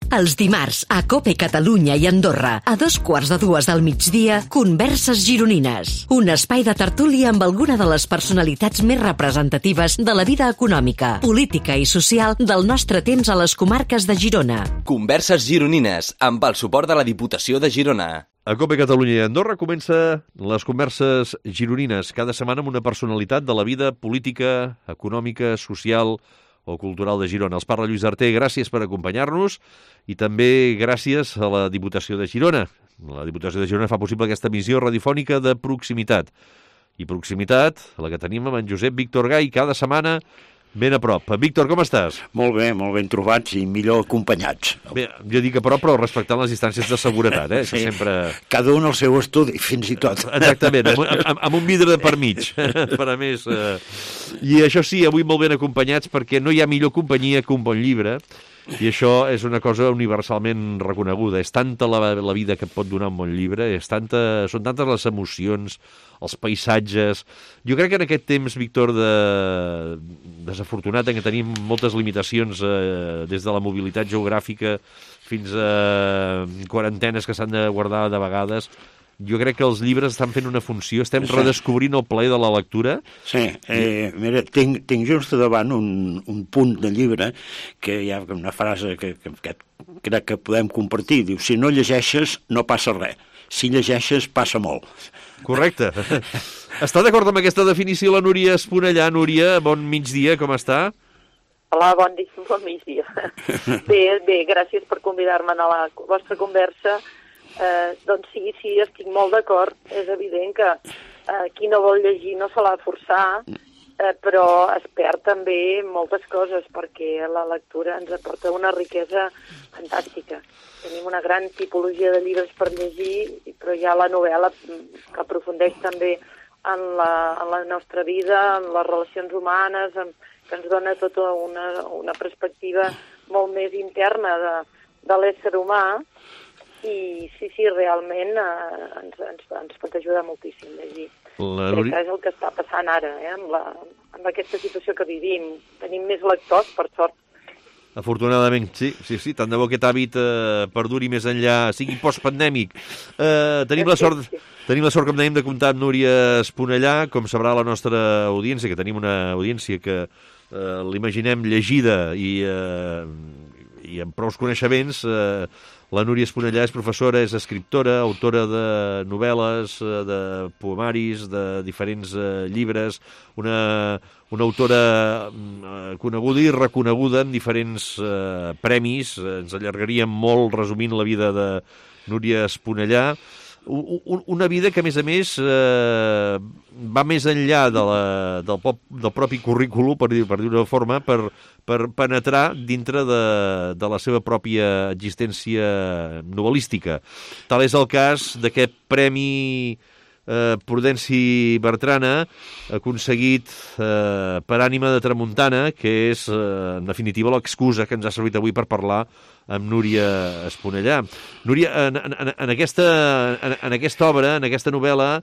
Els dimarts, a COPE Catalunya i Andorra, a 2:15 del migdia, Converses Gironines. Un espai de tertúlia amb alguna de les personalitats més representatives de la vida econòmica, política i social del nostre temps a les comarques de Girona. Converses Gironines, amb el suport de la Diputació de Girona. A COPE Catalunya i Andorra comença les Converses Gironines, cada setmana amb una personalitat de la vida política, econòmica, social o cultural de Girona. Els parla Lluís Arter, gràcies per acompanyar-nos i també gràcies a la Diputació de Girona. La Diputació de Girona fa possible aquesta emissió radiofònica de proximitat. I proximitat, la que tenim amb en Josep Víctor Gai, cada setmana ben a prop. Víctor, com estàs? Molt ben trobats i millor acompanyats. Bé, jo dic a prop, però respectant les distàncies de seguretat, Sí. Sempre... Cada un al seu estudi, fins i tot. Exactament, amb un vidre per mig, per a més. I això sí, avui molt ben acompanyats, perquè no hi ha millor companyia que un bon llibre, i això és una cosa universalment reconeguda. És tanta la vida que et pot donar un bon llibre, són tantes les emocions, els paisatges. Jo crec que en aquest temps, Víctor, desafortunat, en què tenim moltes limitacions des de la mobilitat geogràfica fins a quarantenes que s'han de guardar de vegades, jo crec que els llibres estan fent una funció, estem redescobrint el plaer de la lectura. Sí, mira, tinc just davant un punt de llibre que hi ha una frase que crec que podem compartir. Diu, si no llegeixes, no passa res. Si llegeixes, passa molt. Correcte. Està d'acord amb aquesta definició la Núria Esponellà? Núria, bon migdia, com està? Hola, bon migdia. Bé, gràcies per convidar-me a la vostra conversa. Doncs sí, estic molt d'acord. És evident que qui no vol llegir no se l'ha de forçar, però es perd també moltes coses, perquè la lectura ens aporta una riquesa fantàstica. Tenim una gran tipologia de llibres per llegir, però hi ha la novel·la que aprofundeix també en la nostra vida, en les relacions humanes, que ens dona tota una perspectiva molt més interna de l'ésser humà. I sí, realment ens pot ajudar moltíssim a llegir. Crec que és el que està passant ara, amb aquesta situació que vivim. Tenim més lectors, per sort. Afortunadament, sí, tant de bo aquest hàbit perduri més enllà, sigui postpandèmic. Tenim la sort, com dèiem, de comptar amb Núria Esponellà, com sabrà la nostra audiència, que tenim una audiència que l'imaginem llegida i amb prous coneixements. La Núria Esponellà és professora, és escriptora, autora de novel·les, de poemaris, de diferents llibres, una autora coneguda i reconeguda en diferents premis. Ens allargaríem molt resumint la vida de Núria Esponellà. Una vida que, a més, va més enllà del propi currículum, per dir-ho d'una forma, per penetrar dintre de la seva pròpia existència novel·lística. Tal és el cas d'aquest Premi Prudenci Bertrana, aconseguit per Ànima de Tramuntana, que és, en definitiva, l'excusa que ens ha servit avui per parlar amb Núria Esponellà. Núria, en aquesta obra, en aquesta novel·la,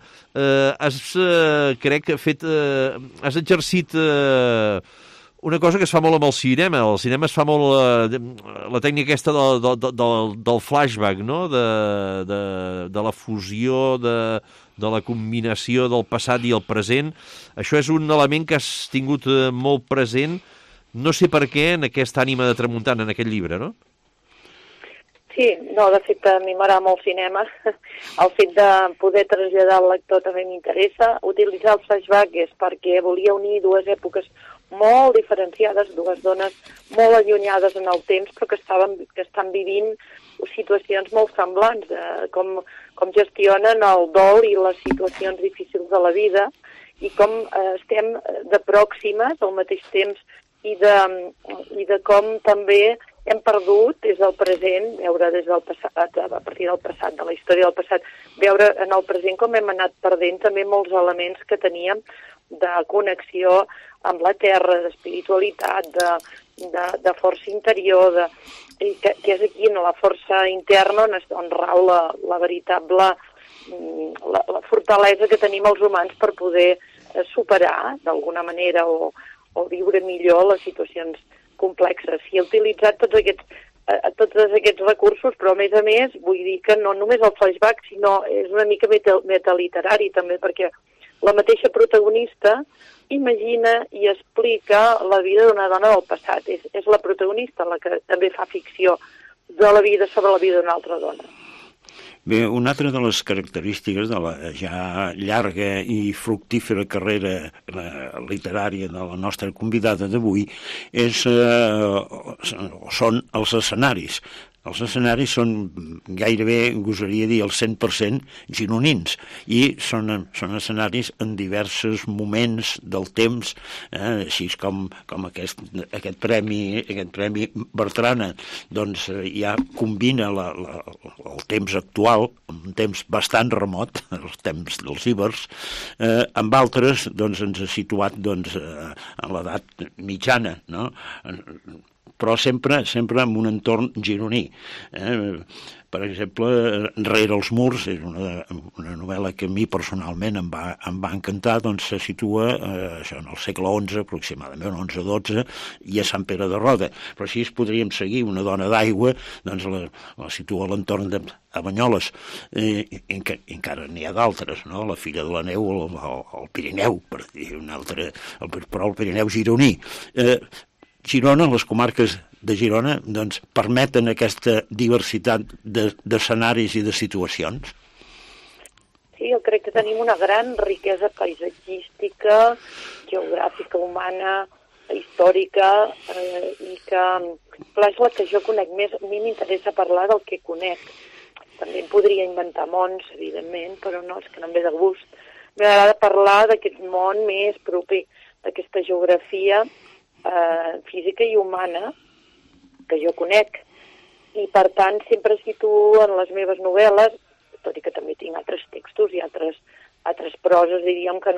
has exercit una cosa que es fa molt amb el cinema. El cinema es fa molt la tècnica aquesta del flashback, no? De la fusió, de la combinació del passat i el present. Això és un element que has tingut molt present, no sé per què, en aquesta Ànima de Tramuntana, en aquest llibre, no? Sí, no, de fet, a mi m'agrada molt el cinema. El fet de poder traslladar al lector també m'interessa. Utilitzar el flashback és perquè volia unir dues èpoques molt diferenciades, dues dones molt allunyades en el temps, però que estan vivint situacions molt semblants, com gestionen el dol i les situacions difícils de la vida, i com estem de pròximes al mateix temps, i de com també hem perdut des del present, veure des del passat, a partir del passat, de la història del passat, veure en el present com hem anat perdent també molts elements que teníem de connexió amb la terra, d'espiritualitat, de força interior, que és aquí, en la força interna, on rau la veritable la fortalesa que tenim els humans per poder superar, d'alguna manera, o viure millor les situacions complexes. I he utilitzat tots aquests a tots aquests recursos, però a més vull dir que no només el flashback, sinó és una mica metaliterari també, perquè la mateixa protagonista imagina i explica la vida d'una dona del passat. És la protagonista la que també fa ficció de la vida sobre la vida d'una altra dona. Bé, una altra de les característiques de la ja llarga i fructífera carrera literària de la nostra convidada d'avui són els escenaris. Els escenaris són gairebé, gosaria dir, el 100% gironins, i són escenaris en diversos moments del temps, així com aquest premi Bertrana, doncs ja combina el temps actual, un temps bastant remot, els temps dels ibers, amb altres doncs ens ha situat doncs, en l'edat mitjana, no? Però sempre en un entorn gironí. Per exemple, Rere els murs és una novel·la que a mi personalment em va encantar, doncs se situa això en el segle XI, aproximadament, 11-12, i a Sant Pere de Roda. Però així podríem seguir. Una dona d'aigua, doncs la situa a l'entorn de Banyoles. Encara n'hi ha d'altres, no? La Filla de la Neu, el Pirineu, per dir un altre, però el Pirineu gironí. Girona, les comarques de Girona, doncs, permeten aquesta diversitat d'escenaris i de situacions? Sí, jo crec que tenim una gran riquesa paisatgística, geogràfica, humana, històrica, i que, clar, és la que jo conec més. A mi m'interessa parlar del que conec. També em podria inventar mons, evidentment, però no, és que no em ve de gust. M'agrada parlar d'aquest món més proper, d'aquesta geografia física i humana que jo conec, i per tant sempre situo en les meves novel·les, tot i que també tinc altres textos i altres proses, diríem, que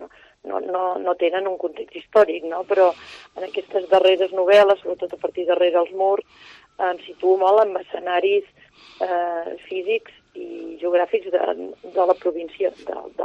no tenen un context històric, no? Però en aquestes darreres novel·les, sobretot a partir de Rere els murs, em situo molt en escenaris físics i geogràfics de la província,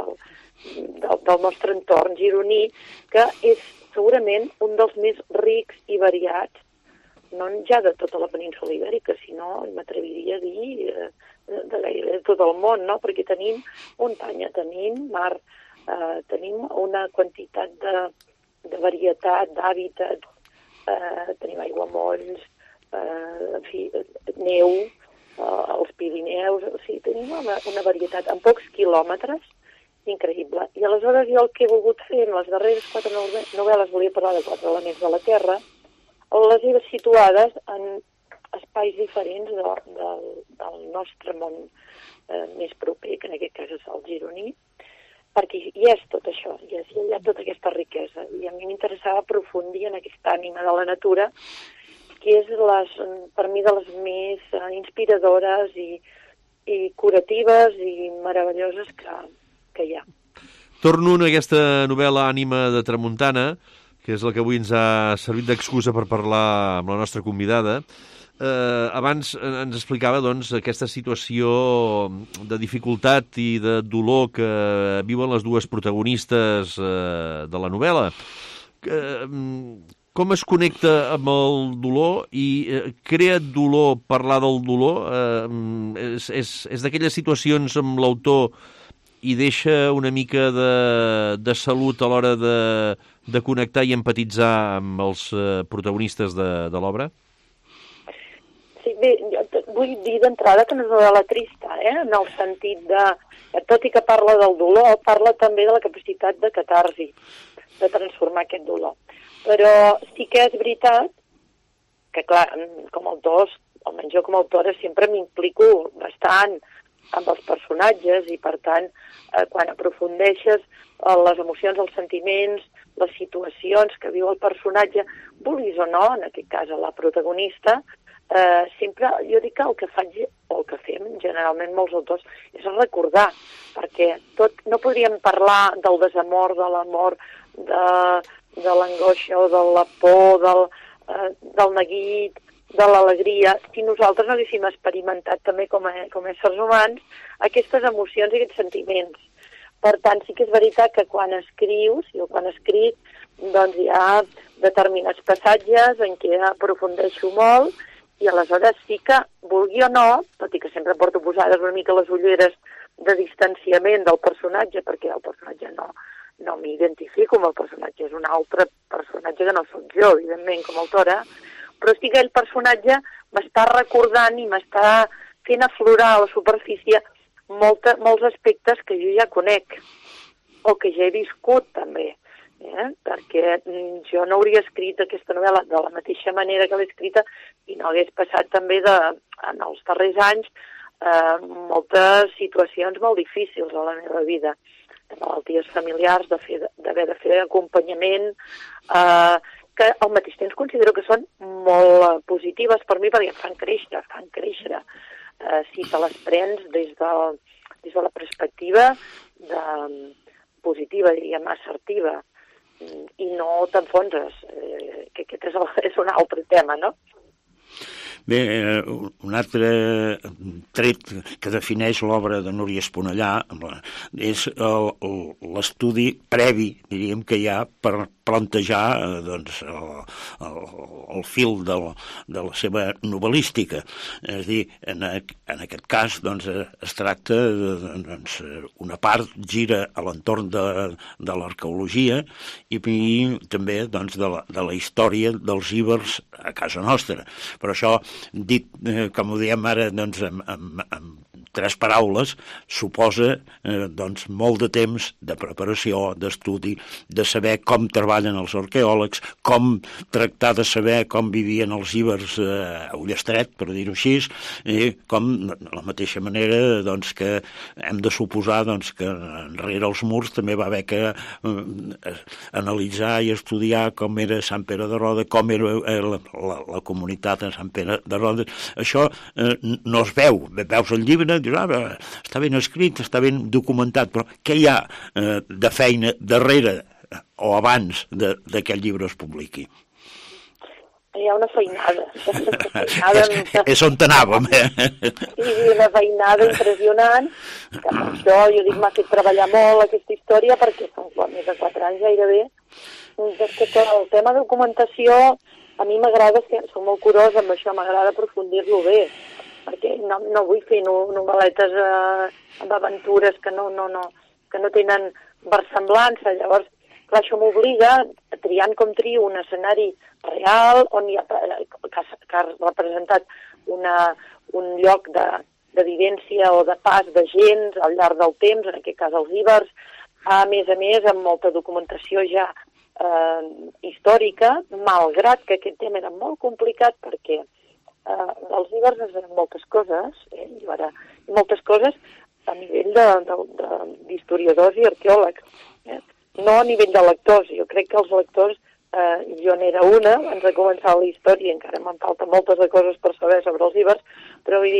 del nostre entorn gironí, que és segurament un dels més rics i variats, no ja de tota la península ibèrica, sinó, m'atreviria a dir, de gairebé tot el món, no? Perquè tenim muntanya, tenim mar, tenim una quantitat de varietat, d'hàbitat, tenim aiguamolls, en fi, neu, els Pirineus, o sigui, tenim una varietat en pocs quilòmetres increïble. I aleshores jo el que he volgut fer en les darreres 4 novel·les, volia parlar de 4 elements de la Terra, les he situades en espais diferents del nostre món més proper, que en aquest cas és el gironí, perquè hi és tot això, hi ha tota aquesta riquesa. I a mi m'interessava aprofundir en aquesta ànima de la natura, que és, per mi, de les més inspiradores i curatives i meravelloses que hi ha. Torno a aquesta novel·la Ànima de Tramuntana, que és la que avui ens ha servit d'excusa per parlar amb la nostra convidada. Abans ens explicava, doncs, aquesta situació de dificultat i de dolor que viuen les dues protagonistes de la novel·la. Com es connecta amb el dolor i crea dolor parlar del dolor? És d'aquelles situacions amb l'autor i deixa una mica de salut a l'hora de connectar i empatitzar amb els protagonistes de l'obra? Sí, bé, vull dir d'entrada que no és una novel·la trista, en el sentit de, tot i que parla del dolor, parla també de la capacitat de catarsi, de transformar aquest dolor. Però sí que és veritat que, clar, com a autors, almenys jo com a autora, sempre m'implico bastant amb els personatges i, per tant, quan aprofundeixes les emocions, els sentiments, les situacions que viu el personatge, vulguis o no, en aquest cas la protagonista, sempre jo dic que el que faig, o el que fem generalment molts autors, és recordar, perquè no podríem parlar del desamor, de l'amor, de l'angoixa o de la por, del neguit, de l'alegria, si nosaltres no haguéssim experimentat també com a éssers humans aquestes emocions i aquests sentiments. Per tant, sí que és veritat que quan escrius, jo quan escric, doncs hi ha determinats passatges en què aprofundeixo molt i aleshores sí que, vulgui o no, tot i que sempre porto posades una mica les ulleres de distanciament del personatge, perquè el personatge no m'identifico amb el personatge, és un altre personatge que no sóc jo, evidentment, com a autora, però sí que aquell personatge m'està recordant i m'està fent aflorar a la superfície molts aspectes que jo ja conec, o que ja he viscut també, perquè jo no hauria escrit aquesta novel·la de la mateixa manera que l'he escrita i no hagués passat també en els darrers anys moltes situacions molt difícils a la meva vida, de malalties familiars, d'haver de fer acompanyament, que al mateix temps considero que són molt positives per mi perquè fan créixer. Si te les prens des de la perspectiva positiva, diríem, assertiva, i no t'enfonses, que aquest és un altre tema, no? Bé, un altre tret que defineix l'obra de Núria Esponellà és l'estudi previ, diríem, que hi ha per plantejar el fil de la seva novel·lística. És a dir, en aquest cas es tracta, una part gira a l'entorn de l'arqueologia i també de la història dels ibers a casa nostra. Però això, dit, com ho diem ara, amb 3 paraules, suposa molt de temps de preparació, d'estudi, de saber com treballen els arqueòlegs, com tractar de saber com vivien els ibers a Ullastret, per dir-ho així, com de la mateixa manera que hem de suposar que enrere els murs també va haver que analitzar i estudiar com era Sant Pere de Roda, com era la comunitat de Sant Pere de Roda. Això no es veu. Veus el llibre, dius, està ben escrit, està ben documentat, però què hi ha de feina darrere o abans que el llibre es publiqui? Hi ha una feinada. És on t'anàvem, Sí, una feinada impressionant, que per això jo dic m'ha fet treballar molt aquesta història, perquè són més de 4 anys gairebé. És que el tema de documentació a mi m'agrada, soc molt curosa amb això, m'agrada aprofundir-lo bé, perquè no vull fer novel·letes amb aventures que no tenen versemblança. Llavors, clar, això m'obliga, triant com trio un escenari real on que ha representat un lloc de vivència o de pas de gent al llarg del temps, en aquest cas els ibers, a més, amb molta documentació ja històrica, malgrat que aquest tema era molt complicat perquè els ibers es veuen moltes coses, i moltes coses a nivell d'historiadors i arqueòlegs, no a nivell de lectors. Jo crec que els lectors, jo n'era una, abans de començar la història, encara me'n falta moltes de coses per saber sobre els ibers, però vull dir,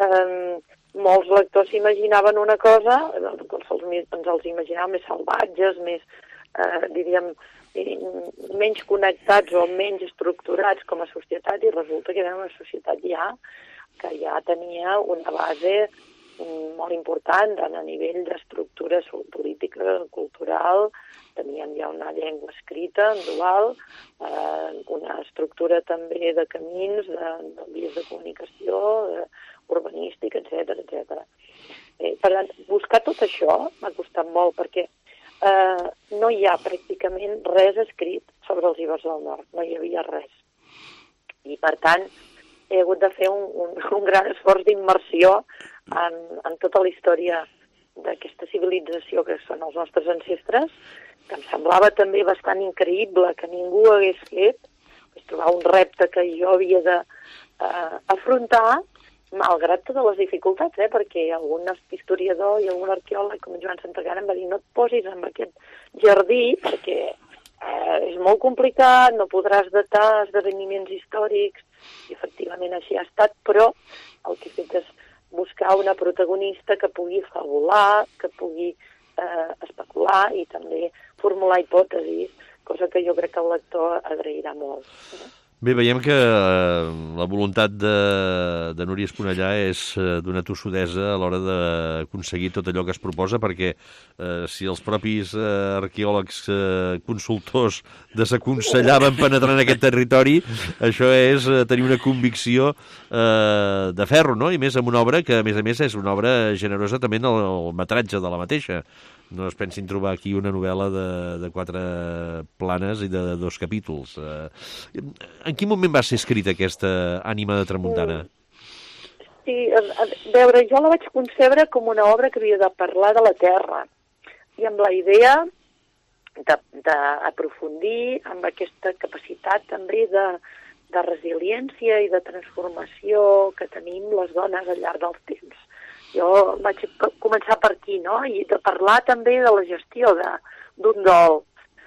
molts lectors s'imaginaven una cosa, ens els imaginàvem més salvatges, més, diríem, menys connectats o menys estructurats com a societat, i resulta que era una societat que ja tenia una base molt important a nivell d'estructura política, cultural, tenien ja una llengua escrita, dual, una estructura també de camins, de vies de comunicació, urbanística, etc. Per tant, buscar tot això m'ha costat molt, perquè no hi ha pràcticament res escrit sobre els ibers del nord, no hi havia res. I per tant he hagut de fer un gran esforç d'immersió en tota la història d'aquesta civilització que són els nostres ancestres, que em semblava també bastant increïble que ningú hagués fet. Vaig trobar un repte que jo havia d'afrontar, malgrat totes les dificultats, perquè algun historiador i algun arqueòleg com Joan Santagana em va dir no et posis en aquest jardí perquè és molt complicat, no podràs datar esdeveniments històrics, i efectivament així ha estat, però el que he fet és buscar una protagonista que pugui fabular, que pugui especular i també formular hipòtesis, cosa que jo crec que el lector agrairà molt. Bé, veiem que la voluntat de Núria Esponellà és d'una tossudesa a l'hora d'aconseguir tot allò que es proposa, perquè si els propis arqueòlegs consultors desaconsellaven penetrar en aquest territori, això és tenir una convicció de ferro, no? I més amb una obra que, a més, és una obra generosa també en el metratge de la mateixa. No es pensin trobar aquí una novel·la de 4 planes i de 2 capítols. En quin moment va ser escrita aquesta Ànima de Tramuntana? Sí, a veure, jo la vaig concebre com una obra que havia de parlar de la terra i amb la idea d'aprofundir amb aquesta capacitat també de resiliència i de transformació que tenim les dones al llarg dels temps. Jo vaig començar per aquí, no? I de parlar també de la gestió d'un dol.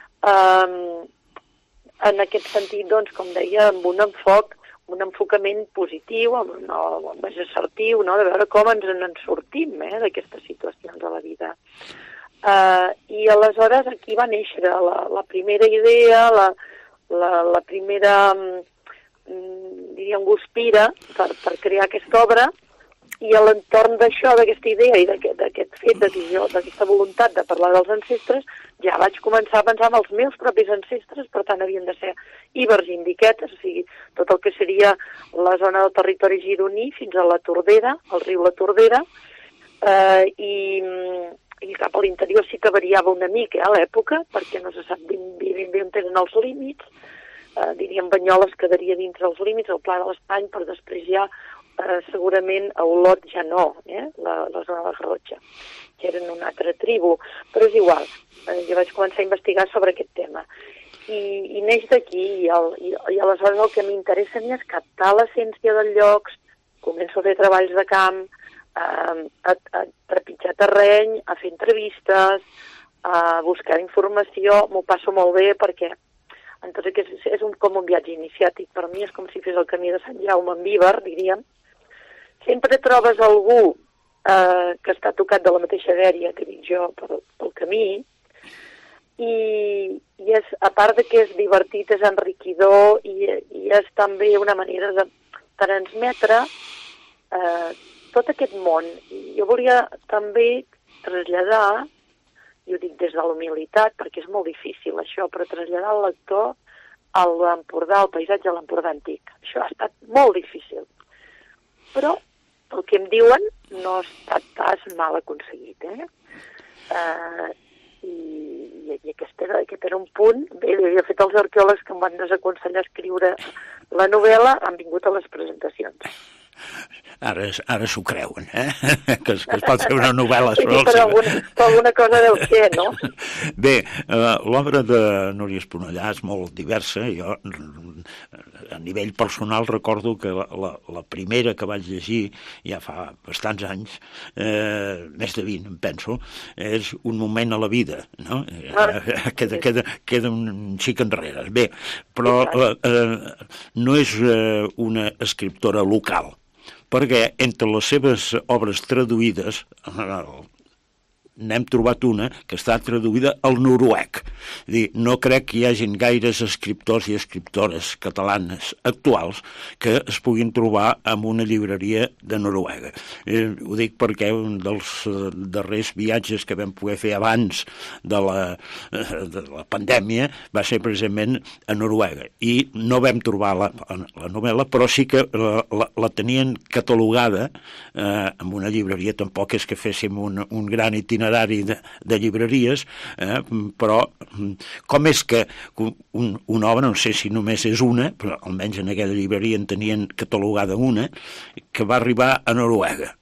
En aquest sentit, doncs, com deia, amb un enfocament positiu, més assertiu, no? De veure com ens en sortim d'aquestes situacions de la vida. I aleshores aquí va néixer la primera idea, la primera, diríem, guspira per crear aquesta obra. I a l'entorn d'això, d'aquesta idea i d'aquest fet, d'aquesta voluntat de parlar dels ancestres, ja vaig començar a pensar en els meus propis ancestres, per tant havien de ser ibers i indiquetes, o sigui, tot el que seria la zona del territori gironí fins a la Tordera, el riu la Tordera, i cap a l'interior sí que variava una mica a l'època, perquè no se sap ben on tenen els límits, diríem Banyoles quedaria dintre els límits, el Pla de l'Estany, per després ja segurament a Olot ja no, la zona de Garrotxa, que eren una altra tribu, però és igual, jo vaig començar a investigar sobre aquest tema. I neix d'aquí, i aleshores el que m'interessa a mi és captar l'essència dels llocs, començo a fer treballs de camp, a trepitjar terreny, a fer entrevistes, a buscar informació, m'ho passo molt bé perquè entonces és com un viatge iniciàtic, per mi és com si fes el camí de Sant Jaume en Bíber, diríem. Sempre trobes algú que està tocat de la mateixa dèria que dic jo pel camí, i és, a part de que és divertit, és enriquidor i és també una manera de transmetre tot aquest món. Jo volia també traslladar, i ho dic des de la humilitat, perquè és molt difícil això, però traslladar al lector a l'Empordà, al paisatge de l'Empordà antic. Això ha estat molt difícil. Però el que em diuen no ha estat pas mal aconseguit, I aquest era un punt. Bé, de fet, els arqueòlegs que em van desaconsellar escriure la novel·la han vingut a les presentacions. Ara s'ho creuen, que es pot fer una novel·la sobre però alguna cosa deu ser, no? Bé, l'obra de Núria Esponellà és molt diversa. Jo, a nivell personal, recordo que la primera que vaig llegir ja fa bastants anys, més de 20, em penso, és Un moment a la vida, no? Queda un xic enrere. Bé, però no és una escriptora local, perquè entre les seves obres traduïdes n'hem trobat una que està traduïda al noruec. No crec que hi hagin gaires escriptors i escriptores catalanes actuals que es puguin trobar en una llibreria de Noruega. Ho dic perquè un dels darrers viatges que vam poder fer abans de la pandèmia va ser precisament a Noruega, i no vam trobar la novel·la, però sí que la tenien catalogada en una llibreria. Tampoc és que féssim un gran itinerari de llibreries, però com és que una obra, no sé si només és una, però almenys en aquella llibreria en tenien catalogada una, que va arribar a Noruega.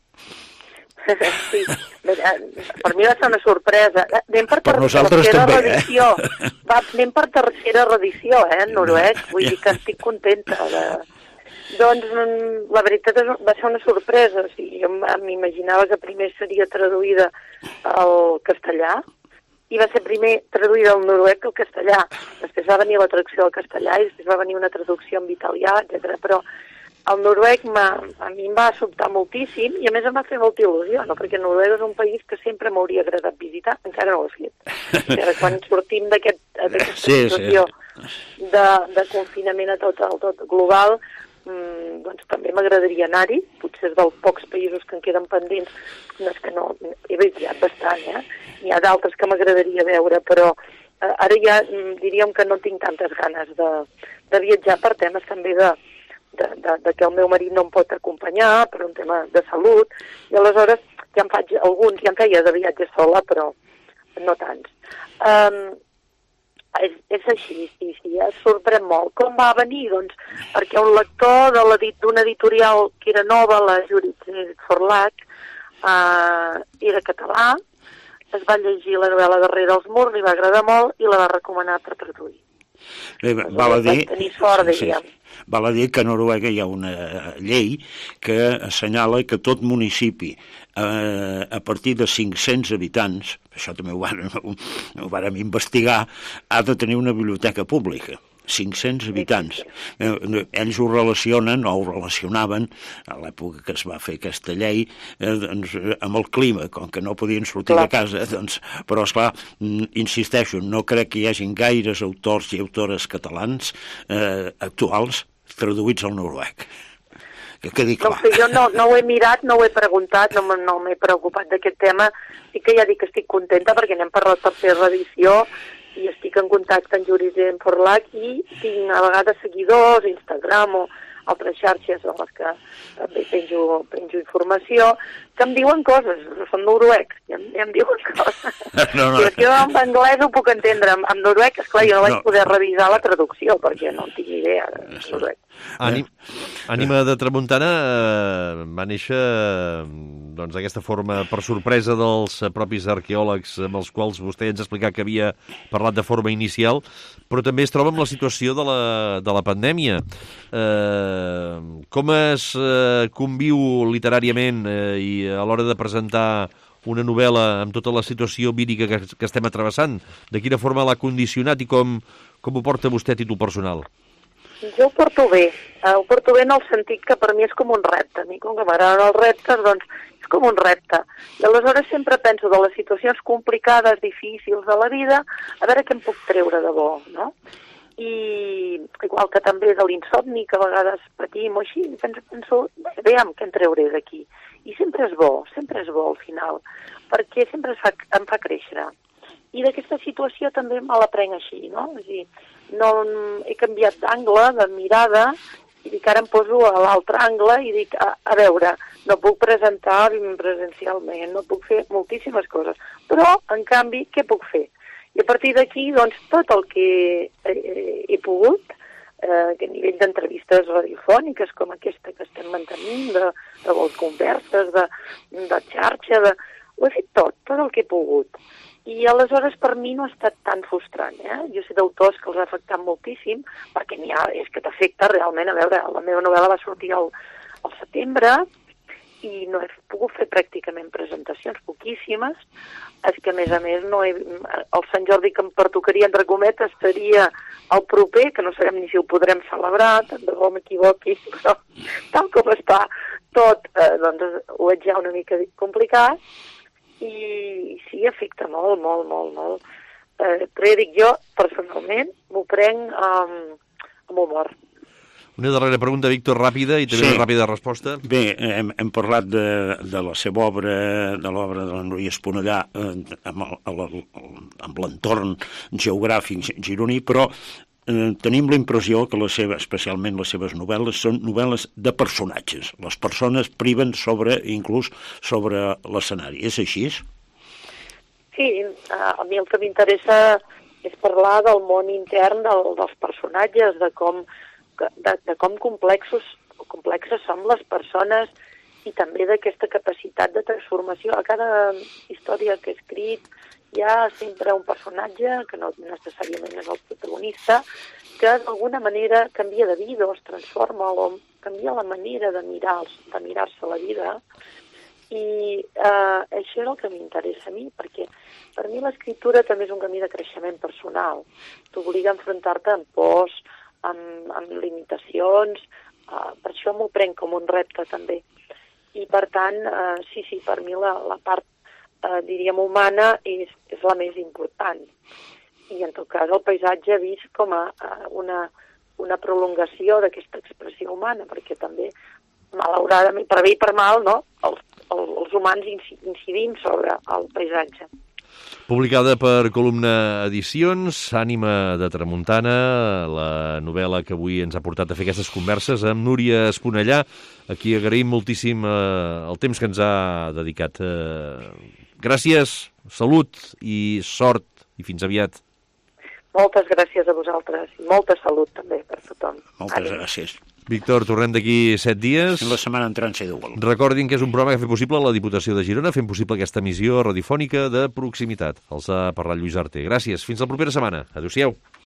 Sí, per mi va ser una sorpresa. Anem per nosaltres també, reedició. Anem per tercera reedició, en noruec, vull dir que estic contenta Doncs la veritat va ser una sorpresa. O sigui, jo m'imaginava que primer seria traduïda al castellà i va ser primer traduïda al noruec que al castellà. Després va venir la traducció al castellà i després va venir una traducció en italià, etc. Però el noruec a mi em va sobtar moltíssim i a més em va fer molta il·lusió, no? Perquè Noruega és un país que sempre m'hauria agradat visitar, encara no ho he fet. Quan sortim d'aquesta situació de confinament a tot global, doncs també m'agradaria anar-hi, potser dels pocs països que en queden pendents, no és que no, he visitat bastant, n'hi ha d'altres que m'agradaria veure, però ara ja diríem que no tinc tantes ganes de viatjar per temes també de que el meu marit no em pot acompanyar per un tema de salut, i aleshores ja en faig alguns, ja en feia de viatge sola, però no tants. És així, sí, es sorprèn molt. Com va venir? Doncs perquè un lector d'una editorial que era nova, la Judith Forlac, era català, es va llegir la novel·la Darrere els murs, li va agradar molt i la va recomanar per traduir. Bé, val a dir que a Noruega hi ha una llei que assenyala que tot municipi a partir de 500 habitants, això també ho vàrem investigar, ha de tenir una biblioteca pública. 500 habitants. Ells ho relacionen, o ho relacionaven, a l'època que es va fer aquesta llei, amb el clima, com que no podien sortir de casa. Però, esclar, insisteixo, no crec que hi hagin gaires autors i autores catalans actuals traduïts al noruec. Que quedi clar. No, jo no ho he mirat, no ho he preguntat, no m'he preocupat d'aquest tema. Sí que ja dic que estic contenta perquè n'hem parlat per fer reedició i estic en contacte amb Judith Forlac i tinc a vegades seguidors, Instagram o altres xarxes en les que també penjo informació, que em diuen coses, són noruecs, i em diuen coses. I jo en anglès ho puc entendre, en noruec, esclar, jo no vaig poder revisar la traducció, perquè no en tinc idea de noruec. Ànima de Tramuntana va néixer d'aquesta forma per sorpresa dels propis arqueòlegs amb els quals vostè ens ha explicat que havia parlat de forma inicial, però també es troba amb la situació de la pandèmia. Com es conviu literàriament i a l'hora de presentar una novel·la amb tota la situació vírica que estem atrevessant? De quina forma l'ha condicionat i com ho porta vostè a títol personal? Jo ho porto bé en el sentit que per mi és com un repte. A mi, com que m'agraden els reptes, doncs és com un repte. I aleshores sempre penso de les situacions complicades, difícils de la vida, a veure què em puc treure de bo, no? I igual que també de l'insomni, que a vegades patim o així, penso, veiem què en trauré d'aquí. I sempre és bo al final, perquè sempre em fa créixer. I d'aquesta situació també me la prenc així, no? És a dir, no he canviat d'angle, de mirada, i dic, ara em poso a l'altre angle i dic, a veure, no puc presentar presencialment, no puc fer moltíssimes coses, però, en canvi, què puc fer? I a partir d'aquí, doncs, tot el que he pogut, a nivell d'entrevistes radiofòniques com aquesta que estem mantenint, de converses, de xarxa, ho he fet tot el que he pogut. I aleshores per mi no ha estat tan frustrant, Jo sé d'autors que els ha afectat moltíssim, perquè és que t'afecta realment. A veure, la meva novel·la va sortir al setembre i no he pogut fer pràcticament presentacions, poquíssimes. És que, a més, el Sant Jordi que em pertocaria, entre cometes, seria el proper, que no sabem ni si ho podrem celebrar, tant de bo m'equivoqui, però tal com està tot, doncs ho veig ja una mica complicat. I sí, afecta molt. Però ja dic, jo, personalment, m'ho prenc amb humor. Una darrera pregunta, Víctor, ràpida, i també una ràpida resposta. Bé, hem parlat de la seva obra, de l'obra de la Núria Esponellà, amb l'entorn geogràfic gironí, però tenim la impressió que especialment les seves novel·les són novel·les de personatges. Les persones priven inclús sobre l'escenari. És així? Sí, a mi el que m'interessa és parlar del món intern dels personatges, de com complexes són les persones i també d'aquesta capacitat de transformació. A cada història que he escrit hi ha sempre un personatge, que no necessàriament és el protagonista, que d'alguna manera canvia de vida o es transforma o canvia la manera de mirar-se la vida. I això és el que m'interessa a mi, perquè per mi l'escriptura també és un camí de creixement personal. T'obliga a enfrontar-te amb pors, amb limitacions, per això m'ho prenc com un repte també. I per tant, sí, per mi la part diríem humana és la més important. i en tot cas el paisatge vist com a una prolongació d'aquesta expressió humana, perquè també, malauradament, per bé i per mal, no? Els humans incidim sobre el paisatge. Publicada per Columna Edicions, Ànima de Tramuntana, la novel·la que avui ens ha portat a fer aquestes converses amb Núria Esponellà, a qui agraïm moltíssim el temps que ens ha dedicat. Gràcies, salut i sort, i fins aviat. Moltes gràcies a vosaltres i molta salut també per tothom. Moltes gràcies. Víctor, tornem d'aquí 7 dies. La setmana entrant si Déu vol. Recordin que és un programa que ha fet possible la Diputació de Girona, fent possible aquesta emissió radiofònica de proximitat. Els ha parlat Lluís Arte. Gràcies, fins la propera setmana. Adéu-siau.